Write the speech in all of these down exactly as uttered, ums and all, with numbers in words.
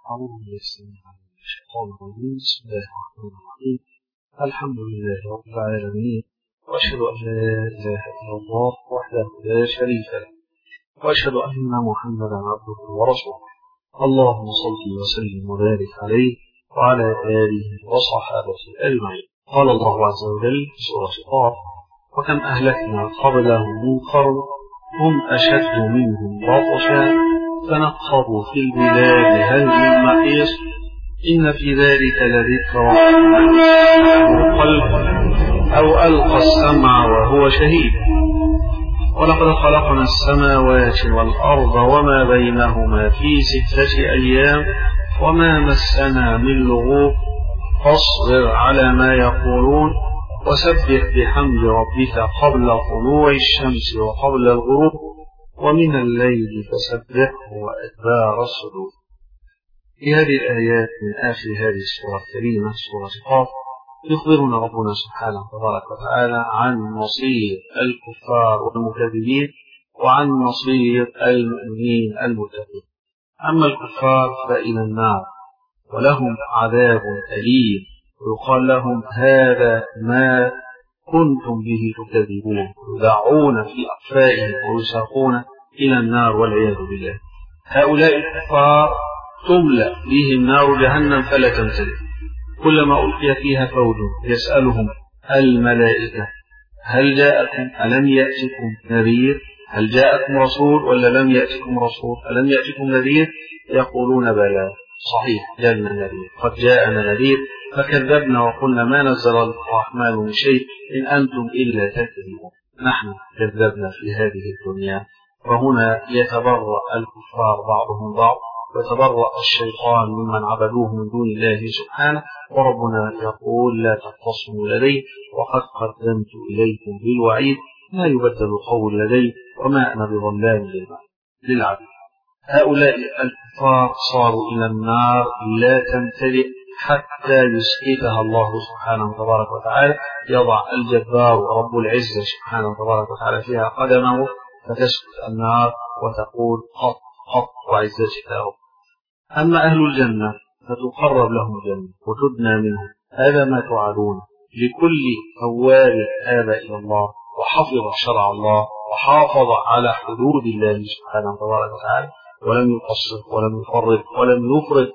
أعوذ بالله السميع العليم من الشيطان الرجيم. بسم الله الرحمن الرحيم. الحمد لله رب العالمين، وأشهد أن لا إله إلا الله وحده لا شريك له، وأشهد أن محمدا عبده ورسوله. اللهم صل وسلم وبارك عليه وعلى آله وصحابته أجمعين. قال الله عز وجل في سورة قاف: وكم أهلكنا قبلهم من قرن هم أشد منهم بطشا فنقبوا في البلاد هل من محيص إن في ذلك لذكرى قلب أو ألقى السمع وهو شهيد. ولقد خلقنا السماوات والأرض وما بينهما في ستة أيام وما مسنا من لغوب فاصبر على ما يقولون وسبح بحمد ربك قبل طلوع الشمس وقبل الغروب ومن الليل فسبحه وأدبار السجود. في هذه الآيات من آخر هذه السورة الكريمة سورة قاف يخبرنا ربنا سبحانه تبارك وتعالى عن مصير الكفار والمكذبين وعن مصير المؤمنين المتقين. أما الكفار فإلى النار ولهم عذاب أليم، ويقال لهم هذا ما كنتم به تكذبون، يدعون في أقفائهم ويساقون إلى النار والعياذ بالله. هؤلاء الكفار تملأ بهم نار جهنم فلا تمتلئ، كلما ألقي فيها فوج يسألهم الملائكة هل جاءكم ألم يأتكم نذير، هل جاءكم رسول ولا لم يأتكم رسول، ألم يأتكم نذير، يقولون بلى صحيح جاءنا نذير، قد جاءنا نذير فكذبنا وقلنا ما نزل الرحمن من شيء إن أنتم إلا تكذبون. نحن كذبنا في هذه الدنيا. وهنا يتبرأ الكفار بعضهم بعض، ويتبرأ الشيطان ممن عبدوه من دون الله سبحانه، وربنا يقول لا تختصموا لدي وقد قدمت إليكم بالوعيد ما يبدل القول لدي وما أنا بظلام للعبيد. هؤلاء الكفار صاروا إلى النار لا تمتلئ حتى يسقطها الله سبحانه تبارك وتعالى، يضع الجبار رب العزة سبحانه تبارك وتعالى فيها قدمه فتسقط النار وتقول قط قط وعزتك يا رب. أما أهل الجنة فتقرب لهم الجنة وتدنى منهم، هذا ما توعدون لكل أواب آب إلى الله وحفظ شرع الله وحافظ على حدود الله سبحانه تبارك وتعالى ولم يقصر ولم يفرط ولم يفرط،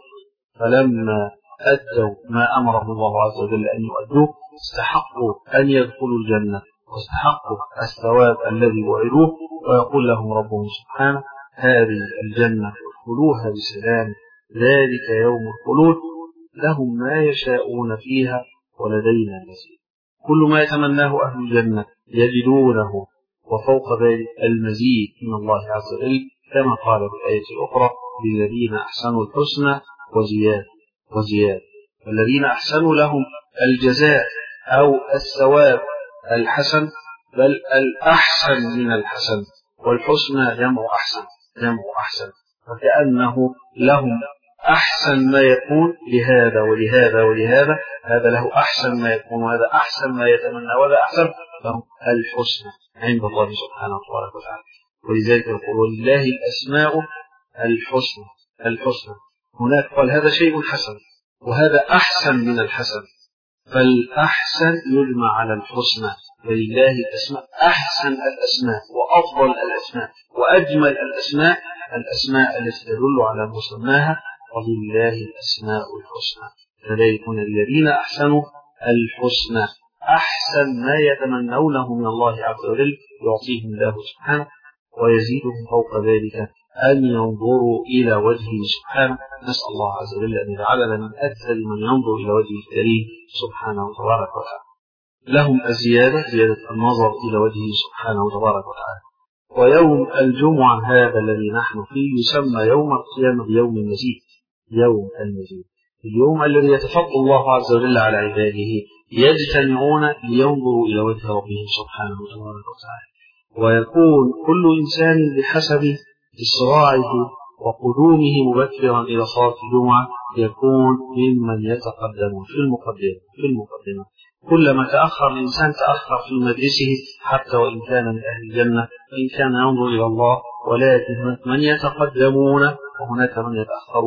فلما أدوا ما أمرهم الله عز وجل أن يؤدوه استحقوا أن يدخلوا الجنة واستحقوا الثواب الذي وعدوه، ويقول لهم ربهم سبحانه هذه الجنة ادخلوها بسلام ذلك يوم الخلود لهم ما يشاءون فيها ولدينا مزيد. كل ما يتمناه أهل الجنة يجدونه، وفوق ذلك المزيد من الله عز وجل كما قال في الآية الأخرى للذين أحسنوا الحسنى وزيادة وزيادة. الذين أحسنوا لهم الجزاء أو الثواب الحسن، بل الأحسن من الحسن، والحسنى جمع أحسن جمع أحسن، فكأنه لهم أحسن ما يكون لهذا ولهذا ولهذا، هذا له أحسن ما يكون وهذا أحسن ما يتمنى وهذا أحسن، لهم الحسنى عند الله سبحانه وتعالى. ولذلك يقول ولله الأسماء الحسنى الحسنى هناك قال هذا شيء حسن وهذا أحسن من الحسن، فالأحسن يجمع على الحسنى، ولله الأسماء أحسن الأسماء وأفضل الأسماء وأجمل الأسماء الأسماء التي تدل على مسماها، ولله الأسماء الحسنى. فذلك الذين أحسنوا الحسنى أحسن ما يتمنونه من الله عز وجل يعطيهم الله سبحانه، ويزيدهم فوق ذلك أن ينظروا إلى وجهه سبحانه. نسأل الله عز وجل أن يجعلنا من أكثر من ينظر إلى وجهه الكريم سبحانه وتبارك وتعالى. لهم الزيادة زيادة النظر إلى وجهه سبحانه وتبارك وتعالى. ويوم الجمعة هذا الذي نحن فيه يسمى يوم القيامة بيوم المزيد، يوم المزيد، اليوم الذي يتفضل الله عز وجل على عباده يجتمعون لينظروا إلى وجه ربهم سبحانه وتبارك وتعالى، ويكون كل إنسان بحسب إسراعه وقدومه مبكرا إلى صلاة الجمعة يكون ممن يتقدم في المقدمة في المقدمة كلما تأخر الإنسان تأخر في مجلسه حتى وإن كان من أهل الجنة وإن كان ينظر إلى الله، ولكن من يتقدمون وهناك من يتأخرون،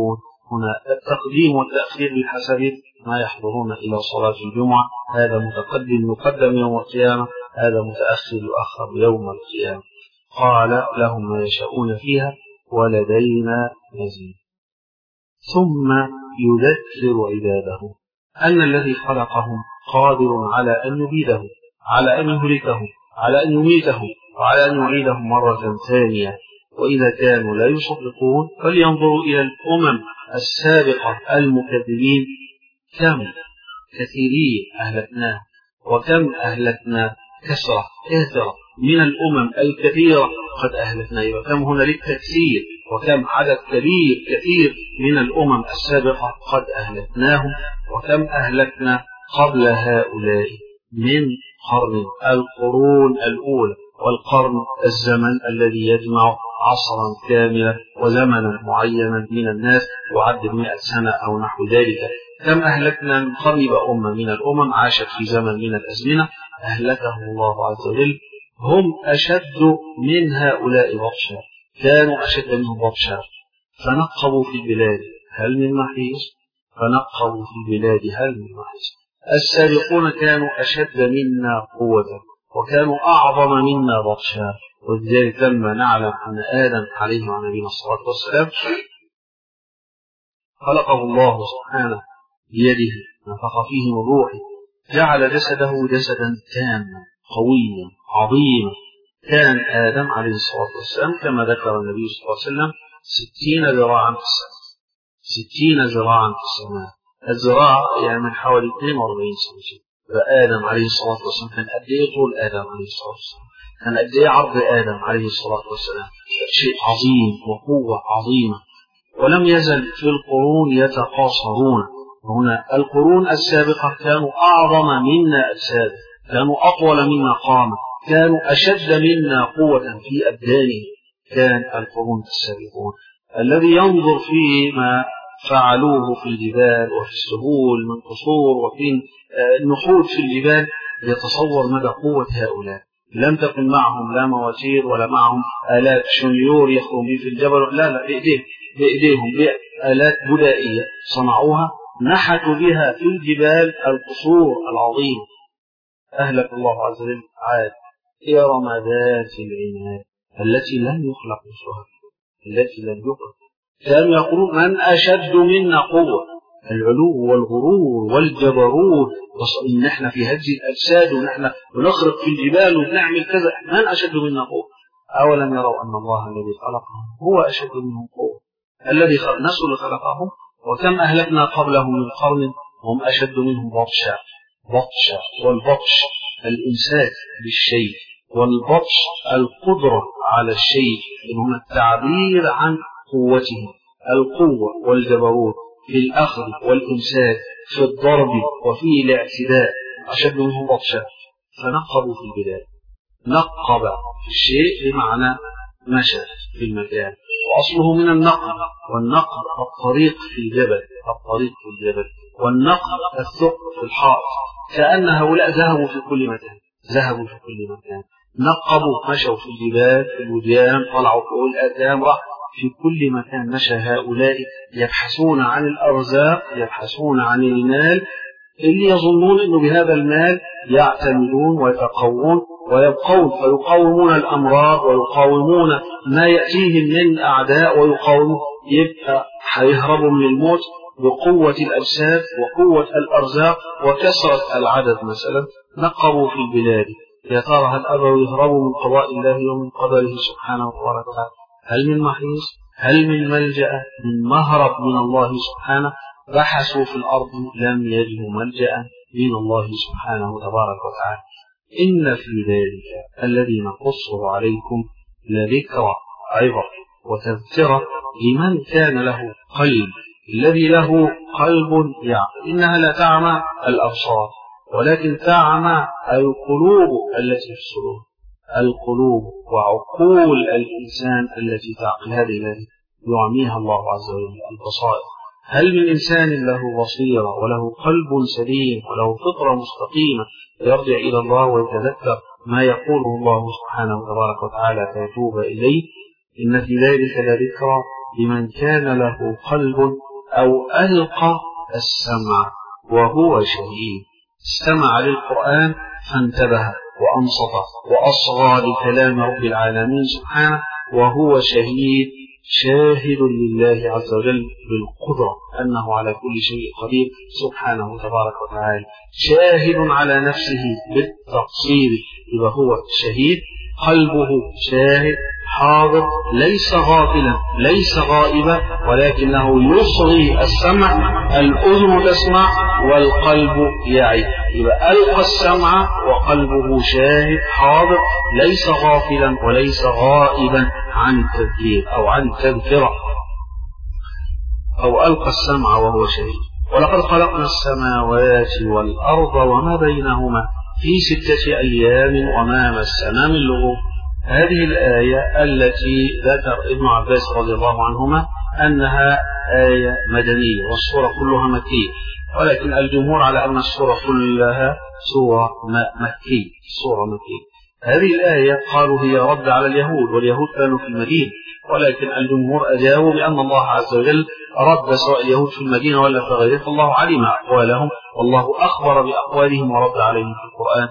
هنا التقديم والتأخير بحسب ما يحضرون إلى صلاة الجمعة، هذا متقدم يقدم يوم القيامة، هذا متأخر يؤخر يوم القيامة. قال لهم ما يشاءون فيها ولدينا مزيد. ثم يذكر عباده أن الذي خلقهم قادر على أن يبيدهم، على أن يهلكهم، على أن يميتهم، وعلى أن يعيدهم مرة ثانية. وإذا كانوا لا يصدقون فلينظروا إلى الأمم السابقة المكذبين، كم كثيرين أهلكناه، وكم أهلكنا كثرة كثرة من الأمم الكثيرة قد أهلكنا، وكم هنالك تكثير، وكم عدد كبير كثير من الأمم السابقة قد أهلكناهم، وكم أهلكنا قبل هؤلاء من قرن، القرون الأولى، والقرن الزمن الذي يجمع عصرا كاملا وزمنا معينا من الناس يعد مئة سنة أو نحو ذلك. كم أهلكنا من قرن أمة من الأمم عاشت في زمن من الأزمنة أهلكهم الله عز وجل. هم أشد من هؤلاء بطشا، كانوا أشد منهم بطشا، فنقبوا في البلاد هل من محيص، فنقبوا في البلاد هل من محيص. السابقون كانوا أشد منا قوة وكانوا أعظم منا بطشا، ولذلك لما نعلم أن آدم عليه وعلى نبينا الصلاة والسلام خلقه الله سبحانه بيده، نفخ فيه من روحه، جعل جسده جسدا تاما قويا عظيما. كان آدم عليه الصلاة والسلام كما ذكر النبي صلى الله عليه وسلم ستين ذراعا في السماء، ستين ذراعا في السماء. الذراع يعني من حوالي اثنين وأربعين سنتيمتر. فآدم عليه الصلاة والسلام كان قد ايه طول آدم عليه الصلاة والسلام، كان قد ايه عرض آدم عليه الصلاة والسلام، شيء عظيم وقوة عظيمة. ولم يزل في القرون يتقاصرون. هنا القرون السابقة كانوا أعظم منا أجسادا، كانوا أطول منا قامة، كانوا أشد منا قوة في أبدانهم. كان القرون السابقون الذي ينظر فيما فعلوه في الجبال وفي السهول من قصور وفي النحوت في الجبال يتصور مدى قوة هؤلاء. لم تكن معهم لا مواتير ولا معهم آلات شنيور يخرج به في الجبل، لا لا بإيديهم بإيديهم بآلات بدائية صنعوها نحتوا بها في الجبال القصور العظيمة. أهلك الله عز وجل عاد إرم ذات العماد التي لم يخلق مثلها، التي لم يخلق. كانوا يقولون من أشد منا قوة، العلو والغرور والجبروت، وإن نحن في هذه الأجساد ونحن بنخرق في الجبال ونعمل كذا، من أشد منا قوة. أولم يروا أن الله الذي خلقهم هو أشد منهم قوة، الذي نسوا اللي خلقهم. وكم أهلكنا قبلهم من قرن هم أشد منهم بطشا. بطشا، والبطش الإمساك بالشيء، والبطش القدرة على الشيء، إنهم التعبير عن قوته، القوة والجبروت في الأخذ والإمساك، في الضرب وفي الاعتداء، أشد منهم بطشا. فنقبوا في البلاد. نقب في الشيء بمعنى مشى في المكان، وأصله من النقب، والنقب الطريق في الجبل، الطريق في الجبل، والنقب الثقب في الحائط. كأن هؤلاء ذهبوا في كل مكان، ذهبوا في كل مكان، نقبوا، مشوا في الجبال، في الوديان، طلعوا فوق الآثام، راح في كل مكان مشى هؤلاء يبحثون عن الأرزاق، يبحثون عن المال، اللي يظنون أنه بهذا المال يعتمدون ويتقوون ويبقون، فيقاومون الأمراض ويقاومون ما يأتيهم من أعداء، ويقاومون، يبقى هيهربوا من الموت بقوة الأجساد وقوة الأرزاق وكثرة العدد. مثلا نقبوا في البلاد، يا ترى هل أبوا يهربوا من قضاء الله ومن قدره سبحانه وتعالى؟ هل من محيص؟ هل من ملجأ؟ من مهرب من الله سبحانه؟ بحثوا في الأرض لم يجدوا ملجأ من الله سبحانه تبارك وتعالى. إن في ذلك الذي نقصه عليكم لذكرى عبر وتذكرة لمن كان له قلب. الذي له قلب يعقل. إنها لا تعمى الأبصار ولكن تعمى القلوب التي في الصدور، القلوب وعقول الإنسان التي تعقل، هذه التي يعميها الله عز وجل البصائر. هل من إنسان له بصيرة وله قلب سليم وله فطرة مستقيمة يرجع إلى الله ويتذكر ما يقوله الله سبحانه وتبارك وتعالى فيتوب إليه؟ إن في ذلك لذكرى لمن كان له قلب أو ألقى السمع وهو شهيد. استمع للقرآن فانتبه وأنصت وأصغى لكلام رب العالمين سبحانه وهو شهيد، شاهد لله عز وجل بالقدرة أنه على كل شيء قدير سبحانه تبارك وتعالى، شاهد على نفسه بالتقصير يبقى هو شهيد، قلبه شاهد حاضر ليس غافلا ليس غائبا، ولكنه يصغي السمع، الأذن تسمع والقلب يعي، يبقى ألقى السمع وقلبه شاهد حاضر ليس غافلا وليس غائبا عن التذكير أو عن التذكرة، أو ألقى السمع وهو شهيد. ولقد خلقنا السماوات والأرض وما بينهما في ستة أيام وما مسنا من لغوب. هذه الآية التي ذكر ابن عباس رضي الله عنهما أنها آية مدنية والسورة كلها مكية، ولكن الجمهور على أن السورة كلها سورة مكية سورة مكية. هذه الآية قالوا هي رد على اليهود، واليهود كانوا في المدينة، ولكن الجمهور أجابوا بأن الله عز وجل رد سواء اليهود في المدينة ولا في غيرها، فالله علم أقوالهم والله أخبر بأقوالهم ورد عليهم في القرآن،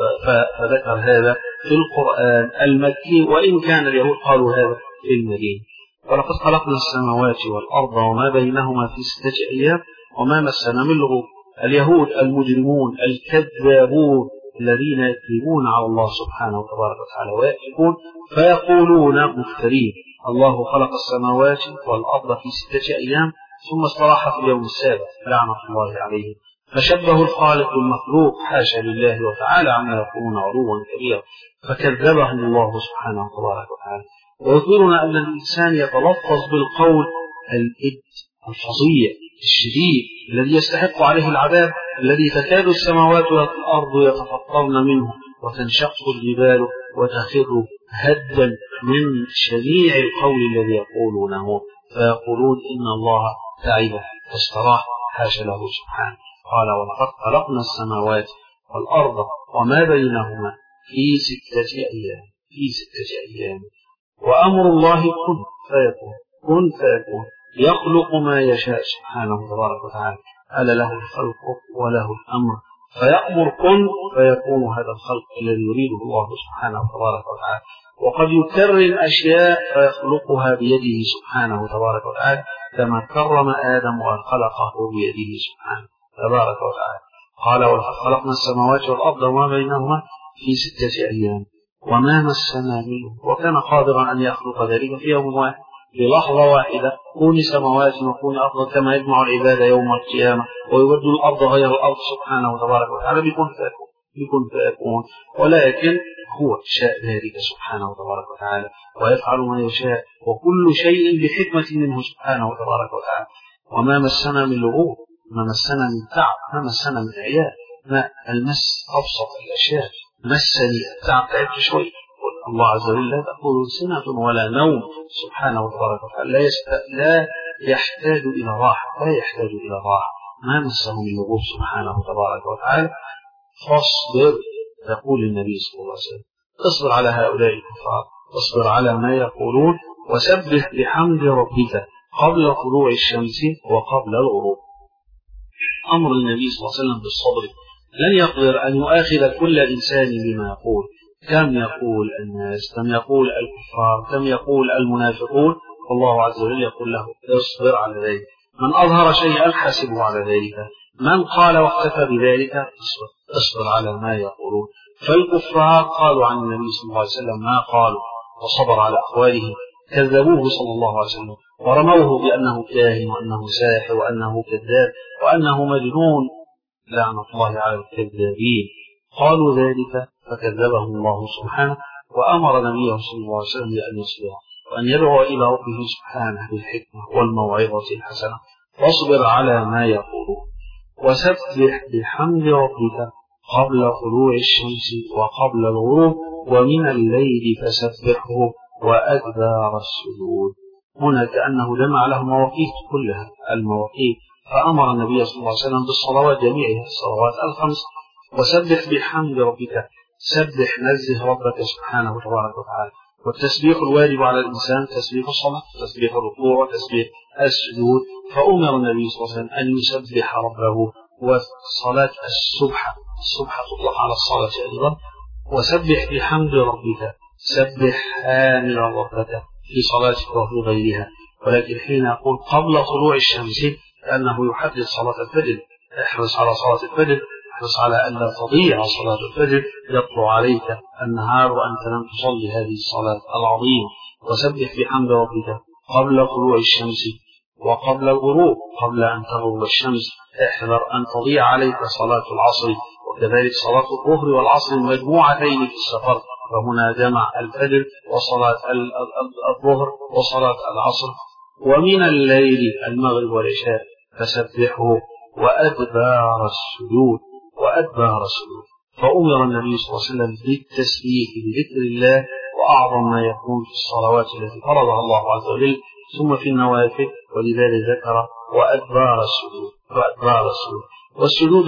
فذكر هذا في القرآن المكي، وإن كان اليهود قالوا هذا في المدينة. ولقد خلقنا السماوات والأرض وما بينهما في ستة أيام وما مسنا من لغوب. اليهود المجرمون الكذابون الذين يكذبون على الله سبحانه وتبارك وتعالى ويكذبون فيقولون مفترين، الله خلق السماوات والأرض في ستة أيام ثم استراح في اليوم السابع لعنة الله عليه، فشبه الخالق بالمخلوق حاشا لله وتعالى عما يقولون علوا كبيرا، فكذبهم الله سبحانه وتبارك وتعالى. ويخبرنا أن الإنسان يتلفظ بالقول الإد الفظيع الشديد الذي يستحق عليه العذاب، الذي تكاد السماوات والأرض يتفطرن منه وتنشق الجبال وتخر هدا من شنيع القول الذي يقولونه، فيقولون إن الله تعب فاستراح حاشا له سبحانه. قال ولقد خلقنا السماوات والأرض وما بينهما في ستة أيام في ستة أيام وأمر الله كن فيكون كن فيكون يخلق ما يشاء سبحانه تبارك وتعالى، ألا له الخلق وله الأمر، فيأمر كن فيكون هذا الخلق الذي يريده الله سبحانه تبارك وتعالى. وقد يكرر الأشياء فيخلقها بيده سبحانه تبارك وتعالى، كما كرم آدم وخلقه بيده سبحانه تبارك وتعالى. قال ولقد خلقنا السماوات والأرض وما بينهما في ستة أيام وما مسنا منه، وكان قادرا أن يخلق ذلك في يوم واحد بلحظة واحدة، كون سماوات وكون أرض، كما يجمع العباد يوم القيامة ويبدل الأرض غير الأرض سبحانه تبارك وتعالى بكون فيكون بكون فيكون ولكن هو شاء ذلك سبحانه تبارك وتعالى ويفعل ما يشاء، وكل شيء بحكمة منه سبحانه تبارك وتعالى. وما مسنا من لغوب، ما مسنا من تعب، ما مسنا من عياء، ما المس أبسط الأشياء، مسني التعب تعبت شوي. الله عز وجل لا تأخذه سنة ولا نوم سبحانه وتبارك وتعالى، لا, لا يحتاج إلى راحة لا يحتاج إلى راحة ما مسه من لغوب سبحانه وتبارك وتعالى. فاصبر، يقول النبي صلى الله عليه وسلم، اصبر على هؤلاء الكفار، اصبر على ما يقولون، وسبح بحمد ربك قبل طلوع الشمس وقبل الغروب. أمر النبي صلى الله عليه وسلم بالصبر، لن يقدر أن يؤاخذ كل إنسان بما يقول، كم يقول الناس، كم يقول الكفار، كم يقول المنافقون، والله عز وجل يقول له اصبر على ذلك. من أظهر شيئا حاسبه على ذلك، من قال واختفى بذلك اصبر, اصبر على ما يقولون. فالكفار قالوا عن النبي صلى الله عليه وسلم ما قالوا وصبر على أقوالهم، كذبوه صلى الله عليه وسلم ورموه بأنه كاهن وأنه ساحر وأنه كذاب وأنه مجنون، لعنة الله على الكذابين. قالوا ذلك فكذبهم الله سبحانه، وأمر نبيه صلى الله عليه وسلم بأن يصبر وأن يدعو إلى ربه سبحانه بالحكمة والموعظة الحسنة، واصبر على ما يقولون، وسبح بحمد ربك قبل طلوع الشمس وقبل الغروب ومن الليل فسبحه وأدبار السجود. هنا كأنه جمع له مواقيت كلها المواقيت، فأمر النبي صلى الله عليه وسلم بالصلوات جميعها الصلوات الخمس، وسبح بحمد ربك، سبح نزه ربك سبحانه وتبارك وتعالى. والتسبيح الواجب على الإنسان تسبيح الصلاة، تسبيح الركوع، وتسبيح السجود، فأمر النبي صلى الله عليه وسلم أن يسبح ربه. وصلاة السبحة السبحة تطلق على الصلاة أيضا. وسبح بحمد ربك، سبح حاملا ربك في صلاتك وفي غيرها. ولكن حين يقول قبل طلوع الشمس لأنه يحدد صلاة الفجر، احرص على صلاة الفجر، احرص على أن لا تضيع صلاة الفجر، يطلع عليك النهار وأنت لم تصلي هذه الصلاة العظيمة. وسبح بحمد ربك قبل طلوع الشمس وقبل الغروب، قبل أن تغرب الشمس احذر أن تضيع عليك صلاة العصر، وكذلك صلاة الظهر والعصر المجموعتين في السفر، فهنا جمع الفجر وصلاة الظهر وصلاة العصر. ومن الليل المغرب والعشاء فسبحه وأدبار السجود وأدبار السجود. فأمر النبي صلى الله عليه وسلم بالتسبيح بذكر الله، وأعظم ما يكون في الصلوات التي فرضها الله عز وجل، ثم في النوافل، ولذلك ذكر وأدبار السجود وأدبار السجود. والسجود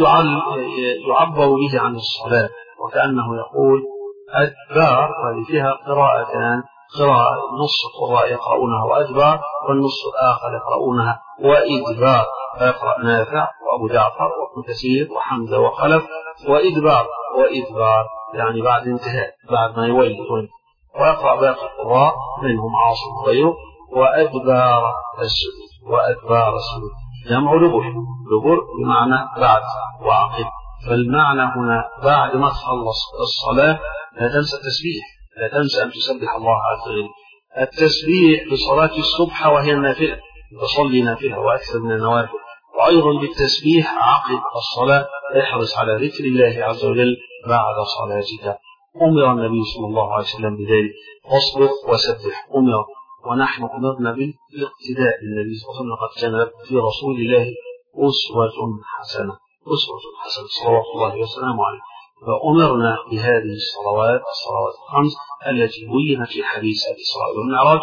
يعبر به عن الصلاة، وكأنه يقول أدبار، وهذه فيها قراءتان، قراءة نص القراء يقرؤونها وأدبار، والنص الآخر يقرؤونها وإدبار، فيقرأ نافع وأبو جعفر وابن كثير وحمزة وخلف وإدبار. وإدبار يعني بعد انتهاء، بعد ما يولي، ويقرأ باقي القراء منهم عاصم وغيره وأدبار السجود وأدبار السجود. جمع دبر، دبر بمعنى بعد وعقب. فالمعنى هنا بعد ما تخلص الصلاة لا تنسى التسبيح، لا تنسى أن تسبح الله عز وجل. التسبيح بصلاة الصبح وهي النافلة، تصلي نافلة وأكثر من النوافل، وأيضا بالتسبيح عقب الصلاة احرص على ذكر الله عز وجل بعد صلاتك. أمر النبي صلى الله عليه وسلم بذلك، فاصبر وسبح. أمر، ونحن أمرنا بالاقتداء بالنبي صلى الله عليه وسلم، قد كان في رسول الله أسوة حسنة، أسوة حسنة صلوات الله وسلامه عليه. فأمرنا بهذه الصلوات الصلوات الخمس التي بينت في حديث الإسراء والمعراج.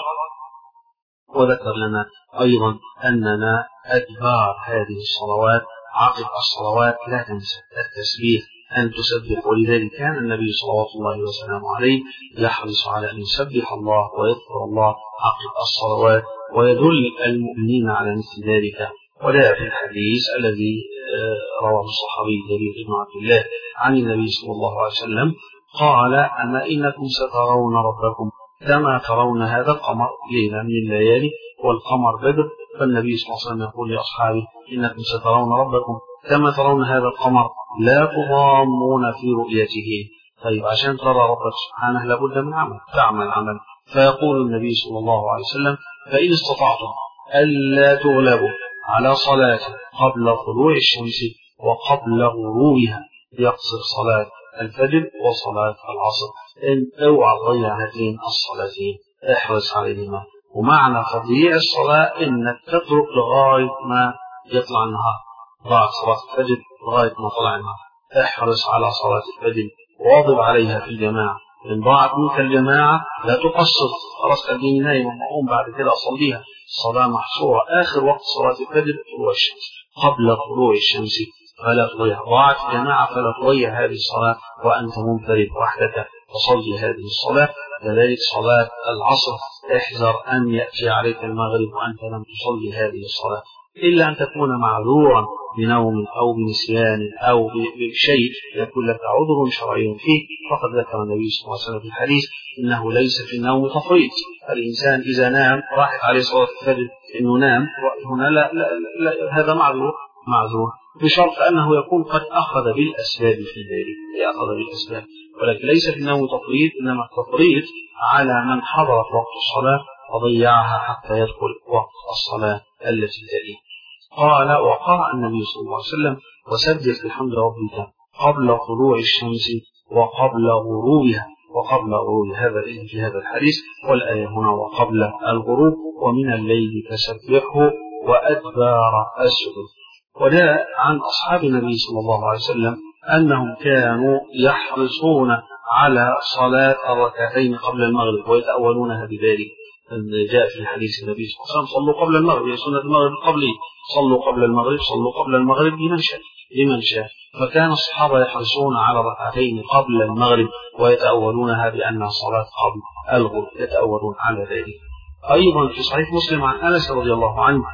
وذكر لنا أيضا أننا أدبار هذه الصلوات عقب الصلوات لا تنسى التسبيح، أن تسبح. ولذلك كان النبي صلوات الله وسلامه عليه يحرص على أن يسبح الله ويذكر الله عقب الصلوات، ويدل المؤمنين على مثل ذلك. وجاء في الحديث الذي رواه الصحابي جرير بن عبد الله عن النبي صلى الله عليه وسلم قال: أما إنكم سترون ربكم كما ترون هذا القمر ليلة من الليالي، والقمر بدر. فالنبي صلى الله عليه وسلم يقول لأصحابه: إنكم سترون ربكم كما ترون هذا القمر لا تضامون في رؤيته. طيب عشان ترى ربك سبحانه لابد من عمل، تعمل عمل. فيقول النبي صلى الله عليه وسلم: فإن استطعتم ألا تغلبوا على صلاة قبل طلوع الشمس وقبل غروبها، يقصر صلاة الفجر وصلاة العصر، إن اوعى تضيع هاتين الصلاتين، احرص عليهما. ومعنى تضييع الصلاة إنك تترك لغاية ما يطلع النهار، ضاعت صلاة الفجر لغاية ما طلع النهار، احرص على صلاة الفجر، واظب عليها في الجماعة. إن ضاعت منك الجماعة لا تقصر، خلاص الدين نايم ومقوم بعد كده أصليها، الصلاة محصورة. آخر وقت صلاة الفجر طلوع الشمس، قبل طلوع الشمس فلا تضيع. ضاعت الجماعة فلا تضيع هذه الصلاة وأنت منفرد وحدك، تصلي هذه الصلاة. كذلك صلاة العصر احذر أن يأتي عليك المغرب وأنت لم تصلي هذه الصلاة، إلا أن تكون معذورا بنوم أو بنسيان أو بشيء يكون لك عذر شرعي فيه. فقد ذكر النبي صلى الله عليه وسلم في الحديث: إنه ليس في النوم تفريط. الإنسان إذا نام راحت عليه صلاة الفجر إنه نام، هنا لا, لا, لا هذا معذور معذور بشرط أنه يكون قد أخذ بالأسباب في ذلك، يأخذ بالأسباب. ولكن ليس في النوم تفريط، إنما التفريط على من حضرت وقت الصلاة وضيعها حتى يدخل وقت الصلاة التي تليه. قال: وقرأ النبي صلى الله عليه وسلم: وسبح بحمد ربك قبل طلوع الشمس وقبل غروبها. وقبل غروب هذا في هذا الحديث، والآية هنا وقبل الغروب. ومن الليل فسبحه وأدبار السجود. وجاء عن أصحاب النبي صلى الله عليه وسلم أنهم كانوا يحرصون على صلاة الركعتين قبل المغرب ويتأولونها بذلك. جاء في حديث النبي صلى الله عليه وسلم: صلوا قبل المغرب، هي سنة المغرب قبلي، صلوا قبل المغرب، صلوا قبل المغرب لمن شاء لمن شاء. فكان الصحابة يحرصون على ركعتين قبل المغرب ويتأولونها بأنها صلاة قبل الغروب، يتأولون على ذلك. أيضا في صحيح مسلم عن أنس رضي الله عنه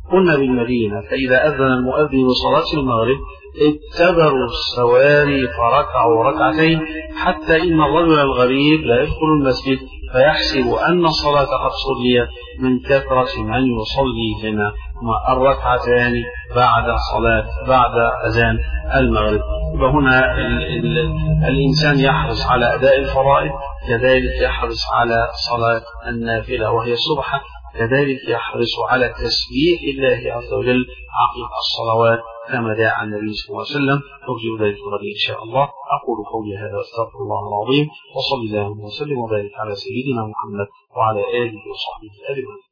كنا بالمدينة فإذا أذن المؤذن بصلاة المغرب اتبروا السواري فركعوا ركعتين، حتى إن الرجل الغريب لا يدخل المسجد فيحسب أن الصلاة قد صليت من كثرة من يصلي بنا الركعتان بعد صلاة بعد أذان المغرب. وهنا ال ال الإنسان يحرص على أداء الفرائض، كذلك يحرص على صلاة النافلة وهي الصبح، كذلك يحرص على تسبيح الله عز وجل عقب الصلوات كما دعا النبي صلى الله عليه وسلم. أرجو ذلك غدا إن شاء الله. أقول قولي هذا وأستغفر الله العظيم، وصلى الله وسلم وبارك على سيدنا محمد وعلى آله وصحبه أجمعين.